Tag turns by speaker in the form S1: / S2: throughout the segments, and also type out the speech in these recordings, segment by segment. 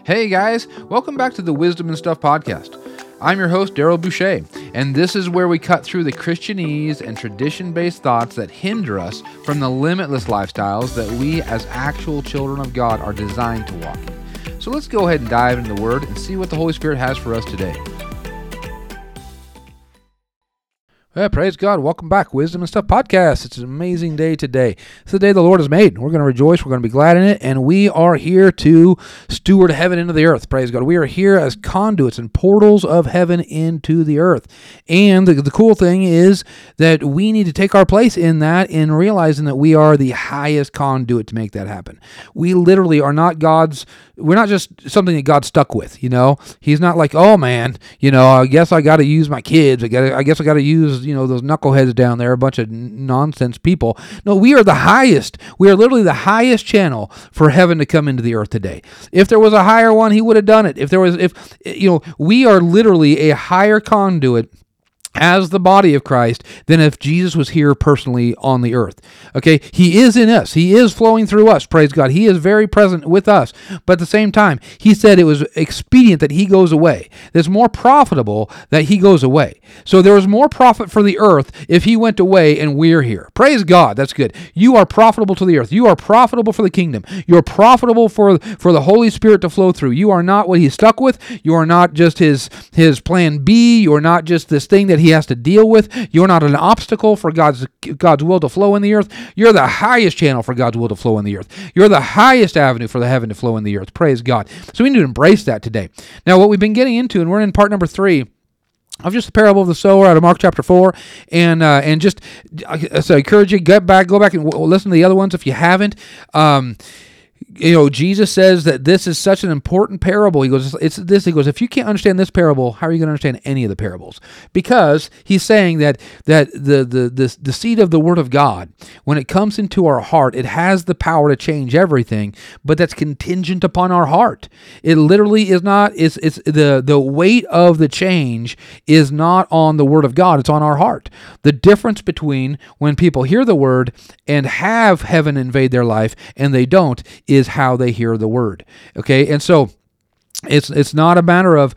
S1: Hey guys, welcome back to the Wisdom and Stuff podcast. I'm your host, Daryl Boucher, and this is where we cut through the Christianese and tradition-based thoughts that hinder us from the limitless lifestyles that we as actual children of God are designed to walk in. So let's go ahead and dive into the Word and see what the Holy Spirit has for us today. Well, praise God. Welcome back, Wisdom and Stuff podcast. It's an amazing day today. It's the day the Lord has made. We're going to rejoice. We're going to be glad in it. And we are here to steward heaven into the earth. Praise God. We are here as conduits and portals of heaven into the earth. And the cool thing is that we need to take our place in that in realizing that we are the highest conduit to make that happen. We literally are not we're not just something that God's stuck with, you know. He's not like, oh man, I guess I got to use my kids. I guess I got to use, those knuckleheads down there, a bunch of nonsense people. No, we are the highest. We are literally the highest channel for heaven to come into the earth today. If there was a higher one, he would have done it. We are literally a higher conduit as the body of Christ than if Jesus was here personally on the earth. Okay, he is in us. He is flowing through us. Praise God. He is very present with us. But at the same time, he said it was expedient that he goes away. It's more profitable that he goes away. So there was more profit for the earth if he went away and we're here. Praise God. That's good. You are profitable to the earth. You are profitable for the kingdom. You are profitable for the Holy Spirit to flow through. You are not what he's stuck with. You are not just his plan B. You are not just this thing that he has to deal with. You're not an obstacle for God's will to flow in the earth. You're the highest channel for God's will to flow in the earth. You're the highest avenue for the heaven to flow in the earth. Praise God. So we need to embrace that today. Now, what we've been getting into, and we're in part number 3 of just the parable of the sower out of Mark chapter 4, and just so I encourage you, go back and listen to the other ones if you haven't. Jesus says that this is such an important parable. He goes, if you can't understand this parable, how are you going to understand any of the parables? Because he's saying that the seed of the Word of God, when it comes into our heart, it has the power to change everything, but that's contingent upon our heart. It literally is not, it's the weight of the change is not on the Word of God, it's on our heart. The difference between when people hear the Word and have heaven invade their life and they don't is how they hear the word. Okay, and so it's not a matter of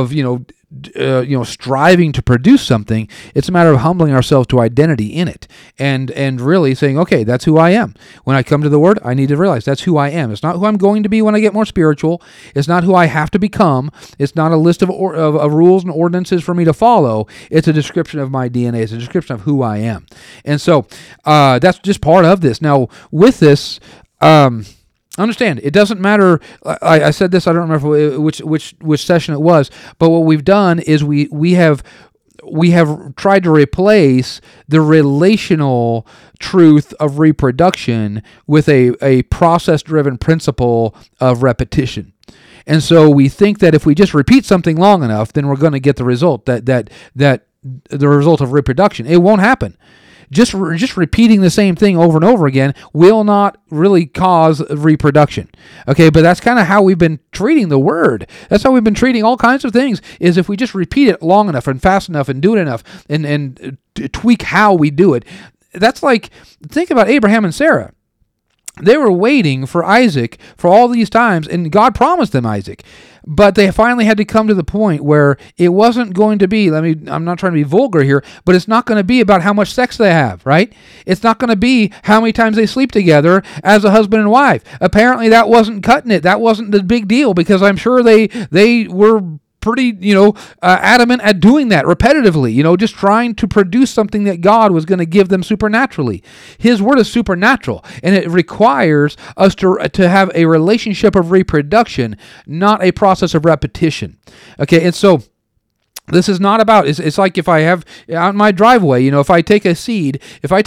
S1: striving to produce something. It's a matter of humbling ourselves to identity in it, and really saying, okay, that's who I am. When I come to the Word, I need to realize that's who I am. It's not who I'm going to be when I get more spiritual. It's not who I have to become. It's not a list of rules and ordinances for me to follow. It's a description of my DNA. It's a description of who I am. And so that's just part of this. Now, with this, understand, it doesn't matter. I said this, I don't remember which session it was, but what we've done is we have tried to replace the relational truth of reproduction with a process-driven principle of repetition. And so we think that if we just repeat something long enough, then we're going to get the result that the result of reproduction. It won't happen. Just repeating the same thing over and over again will not really cause reproduction. Okay, but that's kind of how we've been treating the Word. That's how we've been treating all kinds of things, is if we just repeat it long enough and fast enough and do it enough and tweak how we do it. That's like, think about Abraham and Sarah. They were waiting for Isaac for all these times, and God promised them Isaac. But they finally had to come to the point where it wasn't going to be, I'm not trying to be vulgar here, but it's not going to be about how much sex they have, right? It's not going to be how many times they sleep together as a husband and wife. Apparently that wasn't cutting it. That wasn't the big deal, because I'm sure they were pretty, adamant at doing that repetitively, just trying to produce something that God was going to give them supernaturally. His Word is supernatural, and it requires us to have a relationship of reproduction, not a process of repetition. Okay, and so this is not about, it's like if I have out in my driveway, if I take a seed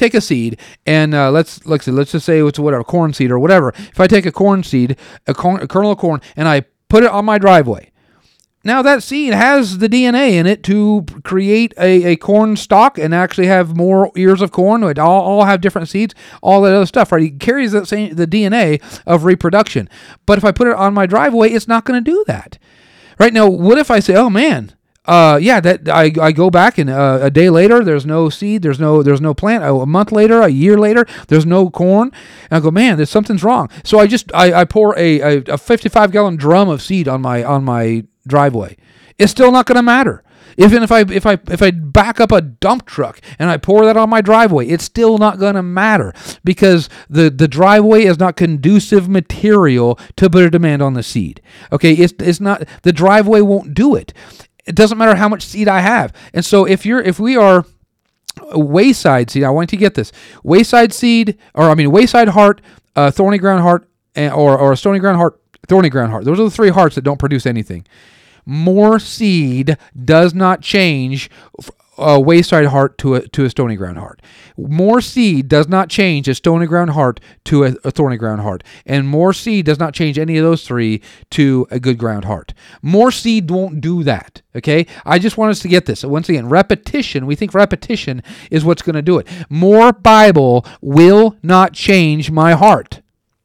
S1: and let's just say it's whatever, corn seed or whatever. If I take a corn seed, a kernel of corn, and I put it on my driveway, now that seed has the DNA in it to create a corn stalk and actually have more ears of corn. It all have different seeds, all that other stuff, right? It carries the DNA of reproduction. But if I put it on my driveway, it's not going to do that. Right now, what if I say, oh man, that I go back and a day later there's no seed, there's no plant. A month later, a year later, there's no corn. And I go, man, there's something's wrong. So I pour a 55-gallon drum of seed on my driveway. It's still not going to matter. Even if I back up a dump truck and I pour that on my driveway, it's still not going to matter because the driveway is not conducive material to put a demand on the seed. Okay, it's not, the driveway won't do it. It doesn't matter how much seed I have. And so if we are wayside seed, I want you to get this. Wayside heart, thorny ground heart, or a stony ground heart, thorny ground heart. Those are the three hearts that don't produce anything. More seed does not change a wayside heart to a stony ground heart. More seed does not change a stony ground heart to a thorny ground heart. And more seed does not change any of those three to a good ground heart. More seed won't do that. Okay? I just want us to get this. So once again, repetition, we think repetition is what's going to do it. More Bible will not change my heart.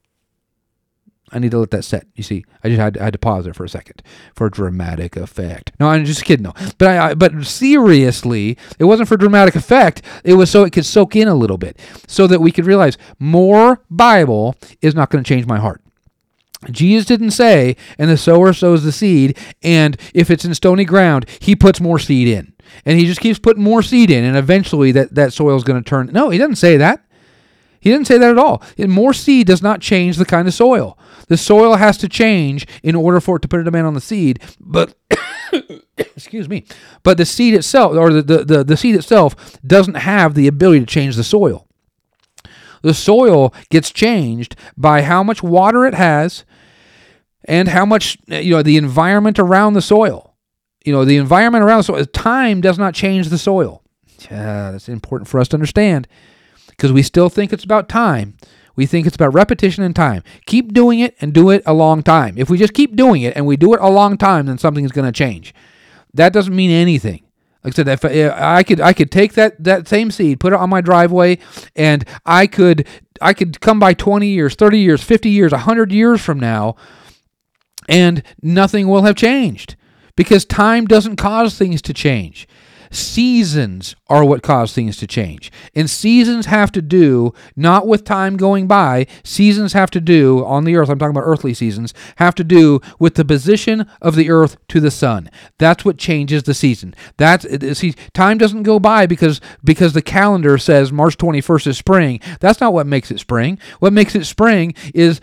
S1: I need to let that set. You see, I just had to pause there for a second for dramatic effect. No, I'm just kidding. No, but seriously, it wasn't for dramatic effect. It was so it could soak in a little bit, so that we could realize more Bible is not going to change my heart. Jesus didn't say, and the sower sows the seed, and if it's in stony ground, he puts more seed in, and he just keeps putting more seed in, and eventually that soil is going to turn. No, he doesn't say that. He didn't say that at all. More seed does not change the kind of soil. The soil has to change in order for it to put a demand on the seed. But excuse me. But the seed itself, or the seed itself, doesn't have the ability to change the soil. The soil gets changed by how much water it has and how much the environment around the soil. The environment around the soil. Time does not change the soil. That's important for us to understand. Because we still think it's about time. We think it's about repetition and time. Keep doing it and do it a long time. If we just keep doing it and we do it a long time, then something is going to change. That doesn't mean anything. Like I said, if I could take that same seed, put it on my driveway, and I could come by 20 years, 30 years, 50 years, 100 years from now, and nothing will have changed. Because time doesn't cause things to change. Seasons are what cause things to change. And seasons have to do, not with time going by, seasons have to do, on the earth, I'm talking about earthly seasons, have to do with the position of the earth to the sun. That's what changes the season. Time doesn't go by because the calendar says March 21st is spring. That's not what makes it spring. What makes it spring is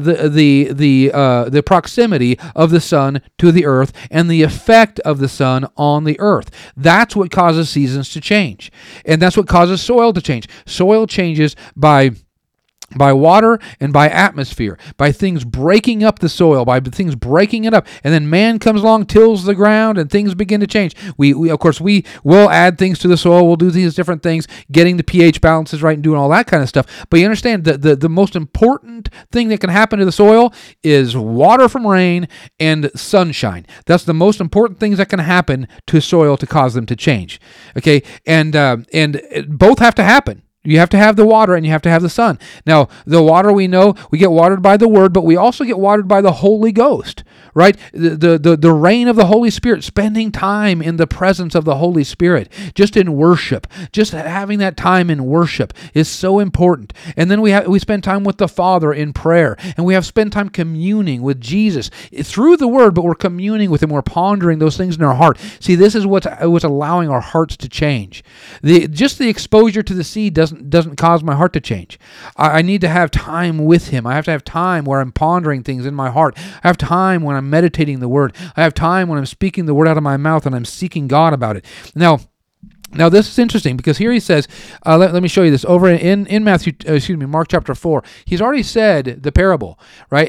S1: the proximity of the sun to the earth and the effect of the sun on the earth. That's what causes seasons to change. And that's what causes soil to change. Soil changes by water and by atmosphere, by things breaking up the soil, by things breaking it up. And then man comes along, tills the ground, and things begin to change. We of course, we will add things to the soil. We'll do these different things, getting the pH balances right and doing all that kind of stuff. But you understand that the most important thing that can happen to the soil is water from rain and sunshine. That's the most important things that can happen to soil to cause them to change. Okay, and both have to happen. You have to have the water and you have to have the sun. Now, the water, we know, we get watered by the Word, but we also get watered by the Holy Ghost, right? The rain of the Holy Spirit, spending time in the presence of the Holy Spirit, just in worship, just having that time in worship is so important. And then we spend time with the Father in prayer, and we have spent time communing with Jesus through the Word, but we're communing with Him. We're pondering those things in our heart. See, this is what's allowing our hearts to change. Just the exposure to the seed doesn't cause my heart to change. I need to have time with Him. I have to have time where I'm pondering things in my heart. I have time when I'm meditating the Word. I have time when I'm speaking the Word out of my mouth and I'm seeking God about it. Now this is interesting because here he says, let me show you this over in Mark chapter 4. He's already said the parable, right?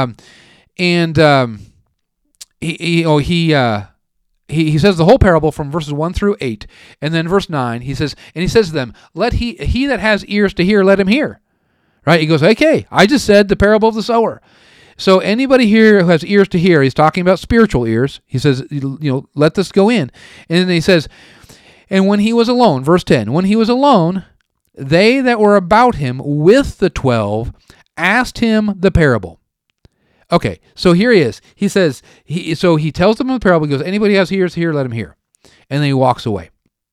S1: He says the whole parable from verses 1 through 8, and then verse 9, he says to them, let he that has ears to hear, let him hear. Right? He goes, okay, I just said the parable of the sower. So anybody here who has ears to hear, he's talking about spiritual ears. He says, let this go in. And then he says, and when he was alone, verse 10, when he was alone, they that were about him with the 12 asked him the parable. Okay, so here he is. He says, so he tells them the parable. He goes, anybody has ears here, let him hear. And then he walks away.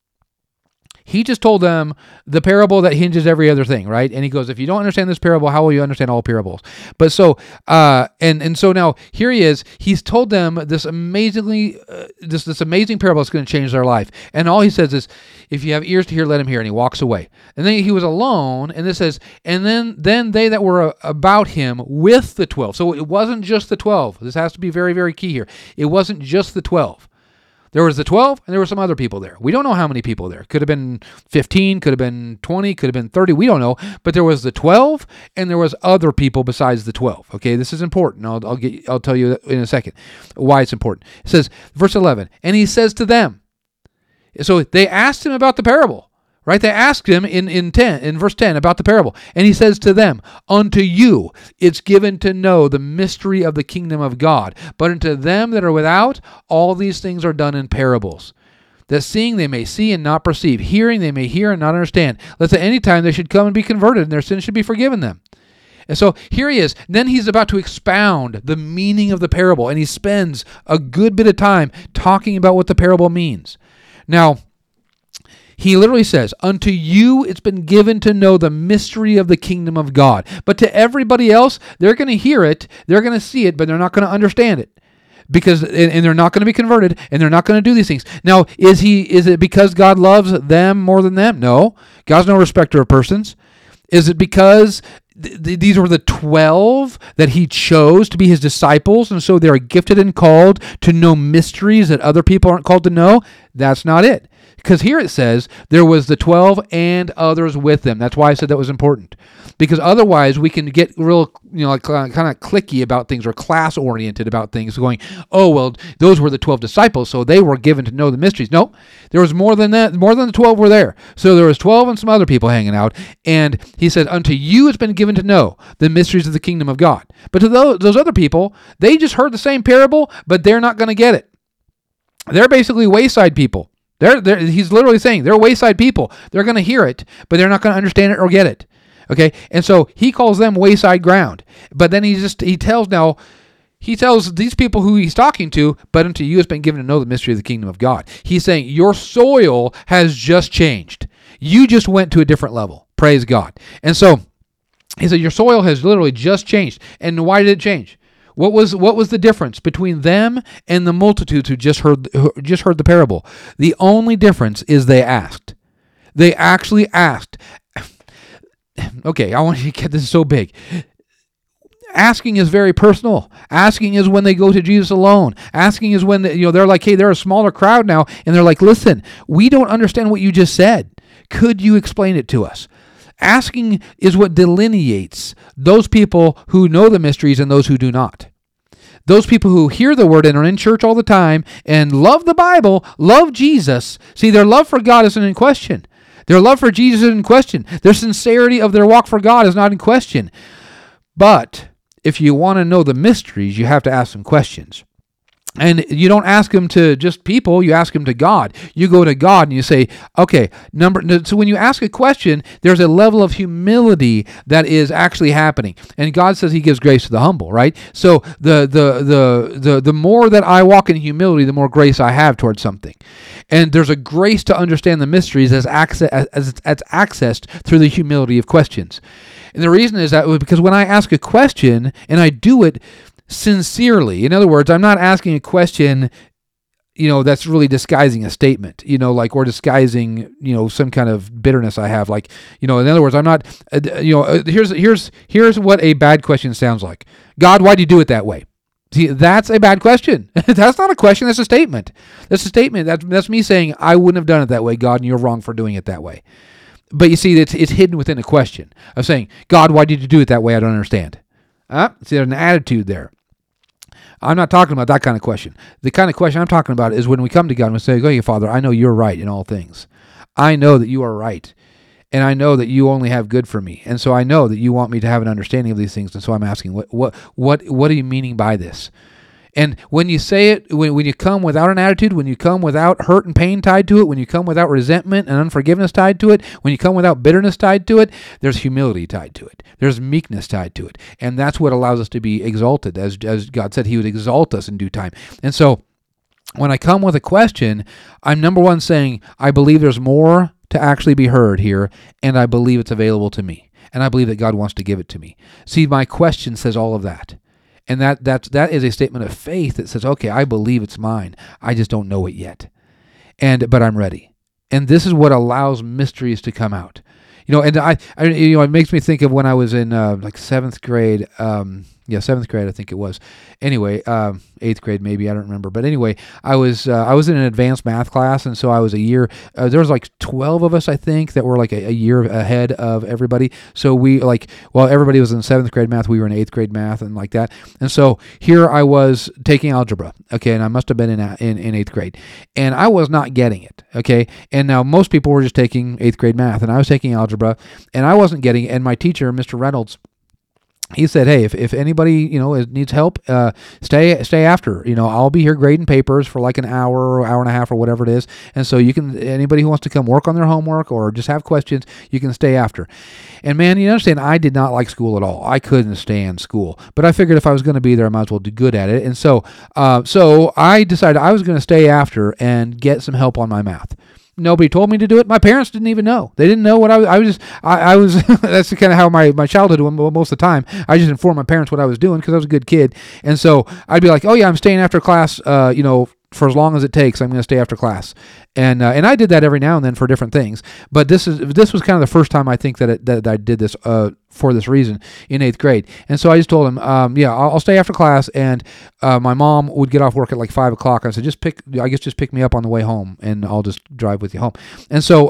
S1: He just told them the parable that hinges every other thing, right? And he goes, if you don't understand this parable, how will you understand all parables? But so, and so now here he is. He's told them this amazing parable that's going to change their life. And all he says is, if you have ears to hear, let him hear. And he walks away. And then he was alone. And this says, and then they that were about him with the 12. So it wasn't just the 12. This has to be very, very key here. It wasn't just the 12. There was the 12, and there were some other people there. We don't know how many people there. Could have been 15, could have been 20, could have been 30. We don't know. But there was the 12, and there was other people besides the 12. Okay, this is important. I'll tell you in a second why it's important. It says, verse 11, and he says to them. So they asked him about the parable. Right? They asked him in verse 10 about the parable. And he says to them, unto you it's given to know the mystery of the kingdom of God. But unto them that are without, all these things are done in parables. That seeing they may see and not perceive, hearing they may hear and not understand, lest at any time they should come and be converted, and their sins should be forgiven them. And so here he is. Then he's about to expound the meaning of the parable. And he spends a good bit of time talking about what the parable means. Now, he literally says, unto you it's been given to know the mystery of the kingdom of God. But to everybody else, they're going to hear it, they're going to see it, but they're not going to understand it. And they're not going to be converted, and they're not going to do these things. Now, is it because God loves them more than them? No. God's no respecter of persons. Is it because these were the 12 that he chose to be his disciples, and so they're gifted and called to know mysteries that other people aren't called to know? That's not it. Because here it says there was the 12 and others with them. That's why I said that was important. Because otherwise we can get real, kind of cliquey about things or class-oriented about things, going, oh, well, those were the 12 disciples, so they were given to know the mysteries. No, there was more than that. More than the 12 were there. So there was 12 and some other people hanging out. And he said, unto you it's been given to know the mysteries of the kingdom of God. But to those other people, they just heard the same parable, but they're not going to get it. They're basically wayside people. He's literally saying they're wayside people. They're going to hear it, but they're not going to understand it or get it. Okay, and so he calls them wayside ground. But then he tells these people who he's talking to, but unto you has been given to know the mystery of the kingdom of God. He's saying your soil has just changed. You just went to a different level. Praise God. And so he said your soil has literally just changed. And why did it change? What was the difference between them and the multitudes who just heard the parable? The only difference is they asked. They actually asked. Okay, I want you to get this so big. Asking is very personal. Asking is when they go to Jesus alone. Asking is when they're like, hey, they're a smaller crowd now, and they're like, listen, we don't understand what you just said. Could you explain it to us? Asking is what delineates those people who know the mysteries and those who do not. Those people who hear the word and are in church all the time and love the Bible, love Jesus. See, their love for God isn't in question. Their love for Jesus isn't in question. Their sincerity of their walk for God is not in question. But if you want to know the mysteries, you have to ask some questions. And you don't ask them to just people, you ask them to God. You go to God and you say, okay, so when you ask a question, there's a level of humility that is actually happening. And God says he gives grace to the humble, right? So the more that I walk in humility, the more grace I have towards something. And there's a grace to understand the mysteries as it's accessed through the humility of questions. And the reason is that because when I ask a question and I do it sincerely. In other words, I'm not asking a question, that's really disguising a statement, or disguising, some kind of bitterness I have. In other words, I'm not, here's what a bad question sounds like. God, why'd you do it that way? See, that's a bad question. That's not a question. That's a statement. That's a statement. That's me saying, I wouldn't have done it that way, God, and you're wrong for doing it that way. But you see, it's hidden within a question of saying, God, why did you do it that way? I don't understand. See, there's an attitude there. I'm not talking about that kind of question. The kind of question I'm talking about is when we come to God and we say, okay, Father, I know you're right in all things. I know that you are right. And I know that you only have good for me. And so I know that you want me to have an understanding of these things. And so I'm asking, what are you meaning by this? And when you say it, when you come without an attitude, when you come without hurt and pain tied to it, when you come without resentment and unforgiveness tied to it, when you come without bitterness tied to it, there's humility tied to it. There's meekness tied to it. And that's what allows us to be exalted. As God said, he would exalt us in due time. And so when I come with a question, I'm number one saying, I believe there's more to actually be heard here, and I believe it's available to me. And I believe that God wants to give it to me. See, my question says all of that. And that is a statement of faith that says, okay, I believe it's mine. I just don't know it yet. But I'm ready. And this is what allows mysteries to come out. And it makes me think of when I was in like seventh grade. Seventh grade, I think it was. Anyway, eighth grade maybe, I don't remember. But anyway, I was in an advanced math class, and so I was a year. There was like 12 of us, I think, that were like a year ahead of everybody. So everybody was in seventh grade math, we were in eighth grade math, and like that. And so here I was taking algebra, okay, and I must have been in eighth grade, and I was not getting it, okay. And now most people were just taking eighth grade math, and I was taking algebra, and I wasn't getting it. And my teacher, Mr. Reynolds, he said, hey, if anybody, needs help, stay after. I'll be here grading papers for like an hour or hour and a half or whatever it is. And so anybody who wants to come work on their homework or just have questions, you can stay after. And man, you understand, I did not like school at all. I couldn't stand school. But I figured if I was going to be there, I might as well do good at it. And so I decided I was going to stay after and get some help on my math. Nobody told me to do it. My parents didn't even know. They didn't know what I was. I was. That's kind of how my childhood went most of the time. I just informed my parents what I was doing because I was a good kid. And so I'd be like, oh yeah, I'm staying after class, for as long as it takes. I'm going to stay after class. And I did that every now and then for different things. But this was kind of the first time I think that I did this for this reason in eighth grade. And so I just told him, I'll stay after class. And my mom would get off work at like 5 o'clock. I said, just pick me up on the way home, and I'll just drive with you home. And so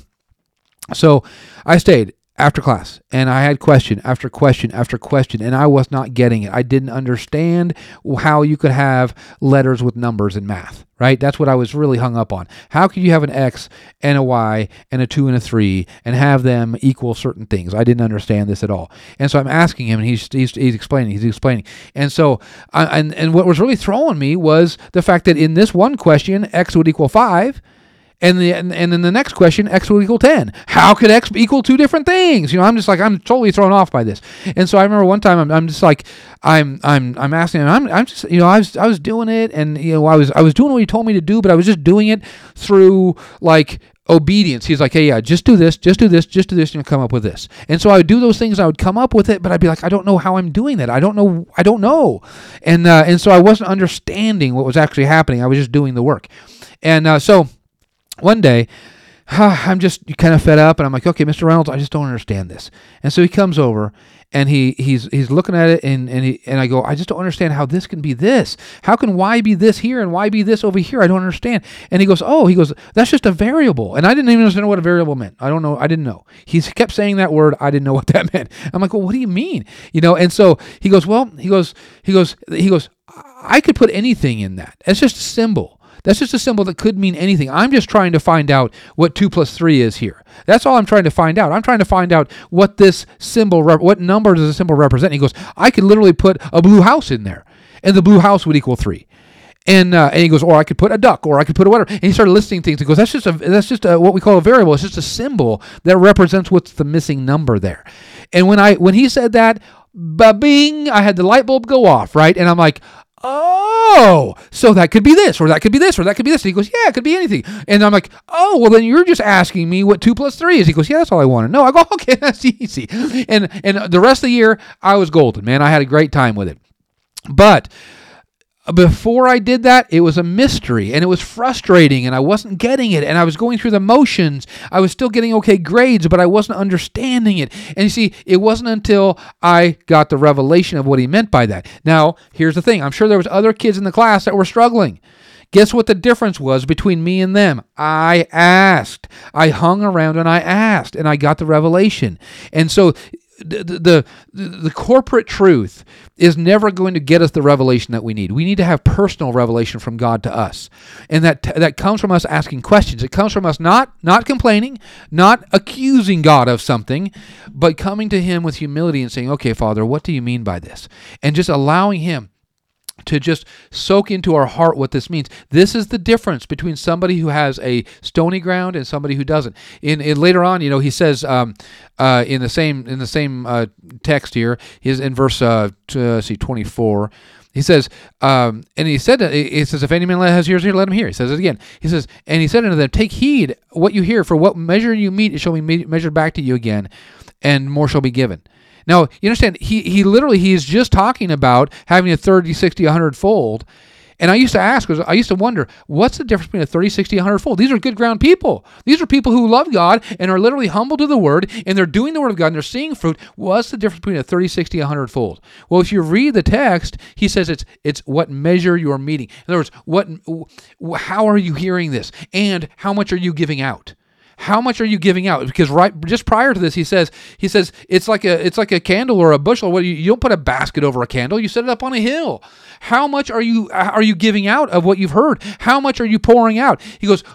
S1: I stayed after class, and I had question after question after question, and I was not getting it. I didn't understand how you could have letters with numbers in math, right? That's what I was really hung up on. How could you have an X and a Y and a 2 and a 3 and have them equal certain things? I didn't understand this at all. And so I'm asking him, and he's explaining. And so, and what was really throwing me was the fact that in this one question, X would equal 5, and in the next question, X will equal 10. How could X equal two different things? I'm totally thrown off by this. And so I remember one time I'm just like, I'm asking him, I'm just, I was doing it, and I was doing what he told me to do, but I was just doing it through like obedience. He's like, hey, yeah, just do this, and you'll come up with this. And so I would do those things, I would come up with it, but I'd be like, I don't know how I'm doing that. I don't know. And so I wasn't understanding what was actually happening. I was just doing the work. And so one day, I'm just kind of fed up, and I'm like, okay, Mr. Reynolds, I just don't understand this. And so he comes over, and he's looking at it, and I go, I just don't understand how this can be this. How can Y be this here and Y be this over here? I don't understand. And he goes, that's just a variable. And I didn't even understand what a variable meant. I didn't know. He kept saying that word. I didn't know what that meant. I'm like, well, what do you mean? And so he goes, I could put anything in that. It's just a symbol. That's just a symbol that could mean anything. I'm just trying to find out what 2 plus 3 is here. That's all I'm trying to find out. I'm trying to find out what this symbol, what number does the symbol represent. And he goes, I could literally put a blue house in there, and the blue house would equal 3. And he goes, or I could put a duck, or I could put a whatever. And he started listing things. He goes, that's just what we call a variable. It's just a symbol that represents what's the missing number there. And when he said that, ba-bing, I had the light bulb go off, right? And I'm like, oh, so that could be this, or that could be this, or that could be this. And he goes, yeah, it could be anything. And I'm like, oh, well, then you're just asking me what 2 plus 3 is. He goes, yeah, that's all I want to know. I go, okay, that's easy. And the rest of the year, I was golden, man. I had a great time with it. But before I did that, it was a mystery, and it was frustrating, and I wasn't getting it, and I was going through the motions. I was still getting okay grades, but I wasn't understanding it. And you see, it wasn't until I got the revelation of what he meant by that. Now, here's the thing. I'm sure there was other kids in the class that were struggling. Guess what the difference was between me and them? I asked. I hung around and I asked, and I got the revelation. And so the corporate truth is never going to get us the revelation that we need. We need to have personal revelation from God to us. And that comes from us asking questions. It comes from us not complaining, not accusing God of something, but coming to him with humility and saying, okay, Father, what do you mean by this? And just allowing him to just soak into our heart what this means. This is the difference between somebody who has a stony ground and somebody who doesn't. In later on, he says in the same text here, is in verse 24. He says, and he said, if any man has ears here, let him hear. He says it again. He says, and he said unto them, take heed what you hear, for what measure you mete, it shall be measured back to you again, and more shall be given. Now, you understand, he is just talking about having a 30, 60, 100-fold. And I used to wonder, what's the difference between a 30, 60, 100-fold? These are good ground people. These are people who love God and are literally humble to the Word, and they're doing the Word of God, and they're seeing fruit. What's the difference between a 30, 60, 100-fold? Well, if you read the text, he says it's what measure you're meeting. In other words, how are you hearing this? And how much are you giving out? How much are you giving out? Because just prior to this, he says it's like a candle or a bushel. You don't put a basket over a candle. You set it up on a hill. How much are you giving out of what you've heard? How much are you pouring out? He goes,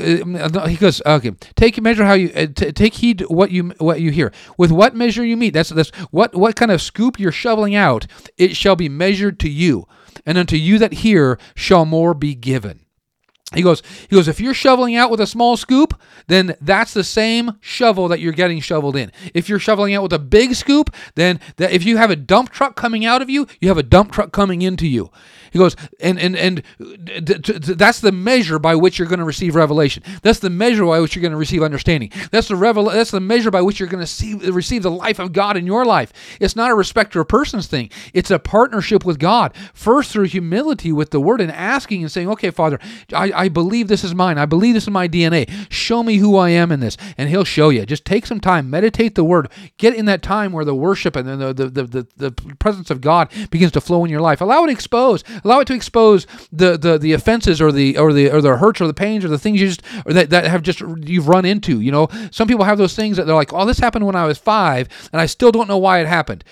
S1: okay. Take heed what you hear. With what measure you meet. That's what kind of scoop you're shoveling out. It shall be measured to you, and unto you that hear shall more be given. He goes, if you're shoveling out with a small scoop, then that's the same shovel that you're getting shoveled in. If you're shoveling out with a big scoop, then if you have a dump truck coming out of you, you have a dump truck coming into you. He goes, and that's the measure by which you're going to receive revelation. That's the measure by which you're going to receive understanding. That's the measure by which you're going to receive the life of God in your life. It's not a respecter of persons thing. It's a partnership with God. First, through humility with the Word and asking and saying, okay, Father, I believe this is mine. I believe this is my DNA. Show me who I am in this. And He'll show you. Just take some time. Meditate the Word. Get in that time where the worship and the presence of God begins to flow in your life. Allow it to expose the offenses or the hurts or the pains or the things you've run into. Some people have those things that they're like, oh, this happened when I was 5 and I still don't know why it happened.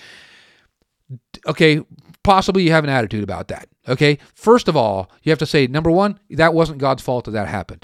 S1: Okay, possibly you have an attitude about that. Okay, first of all, you have to say, number one, that wasn't God's fault that happened.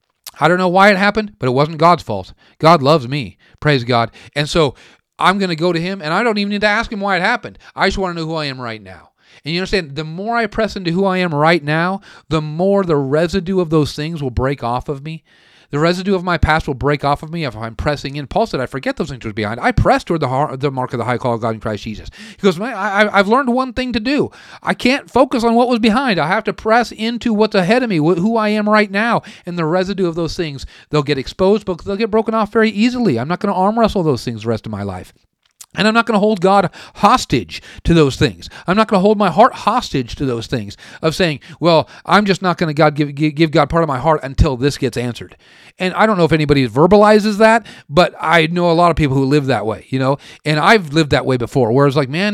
S1: I don't know why it happened, but it wasn't God's fault. God loves me. Praise God. And so I'm going to go to Him, and I don't even need to ask Him why it happened. I just want to know who I am right now. And you understand, the more I press into who I am right now, the more the residue of those things will break off of me. The residue of my past will break off of me if I'm pressing in. Paul said, I forget those things which are behind. I press toward the mark of the high call of God in Christ Jesus. He goes, I've learned one thing to do. I can't focus on what was behind. I have to press into what's ahead of me, who I am right now. And the residue of those things, they'll get exposed, but they'll get broken off very easily. I'm not going to arm wrestle those things the rest of my life. And I'm not going to hold God hostage to those things. I'm not going to hold my heart hostage to those things of saying, well, I'm just not going to give God part of my heart until this gets answered. And I don't know if anybody verbalizes that, but I know a lot of people who live that way, and I've lived that way before, where it's like, man,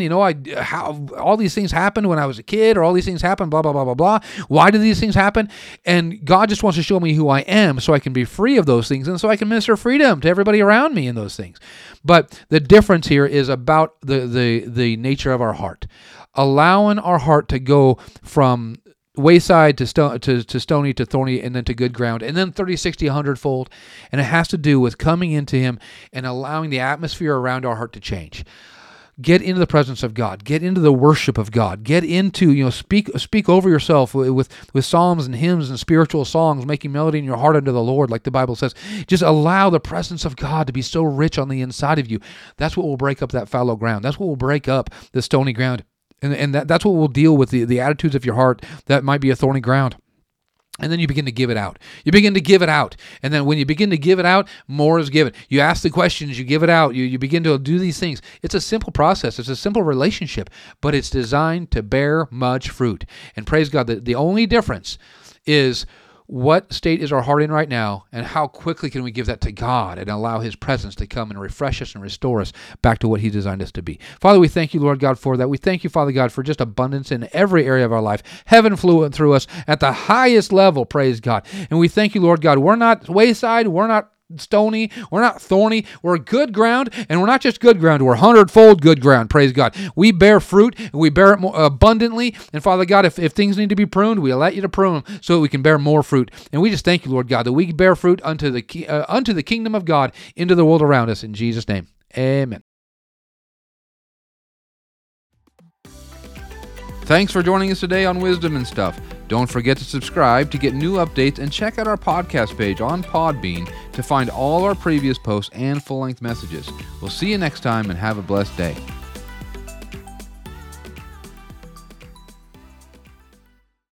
S1: how all these things happened when I was a kid, or all these things happened, blah, blah, blah, blah, blah. Why do these things happen? And God just wants to show me who I am so I can be free of those things, and so I can minister freedom to everybody around me in those things. But the difference here is about the nature of our heart. Allowing our heart to go from wayside to stony to thorny, and then to good ground, and then 30, 60, 100-fold. And it has to do with coming into Him and allowing the atmosphere around our heart to change. Get into the presence of God. Get into the worship of God. Get into, speak over yourself with psalms and hymns and spiritual songs, making melody in your heart unto the Lord, like the Bible says. Just allow the presence of God to be so rich on the inside of you. That's what will break up that fallow ground. That's what will break up the stony ground. And that's what will deal with the attitudes of your heart that might be a thorny ground. And then you begin to give it out. You begin to give it out. And then when you begin to give it out, more is given. You ask the questions, you give it out, you begin to do these things. It's a simple process. It's a simple relationship, but it's designed to bear much fruit. And praise God, the only difference is what state is our heart in right now, and how quickly can we give that to God and allow His presence to come and refresh us and restore us back to what He designed us to be. Father, we thank You, Lord God, for that. We thank You, Father God, for just abundance in every area of our life. Heaven fluent through us at the highest level, praise God. And we thank You, Lord God. We're not wayside. We're not stony, we're not thorny, we're good ground, and we're not just good ground, we're 100-fold good ground, praise God. We bear fruit, and we bear it more abundantly, and Father God, if things need to be pruned, we'll let You to prune them so that we can bear more fruit. And we just thank You, Lord God, that we bear fruit unto the kingdom of God, into the world around us, in Jesus' name, amen. Thanks for joining us today on Wisdom and Stuff. Don't forget to subscribe to get new updates and check out our podcast page on Podbean to find all our previous posts and full-length messages. We'll see you next time and have a blessed day.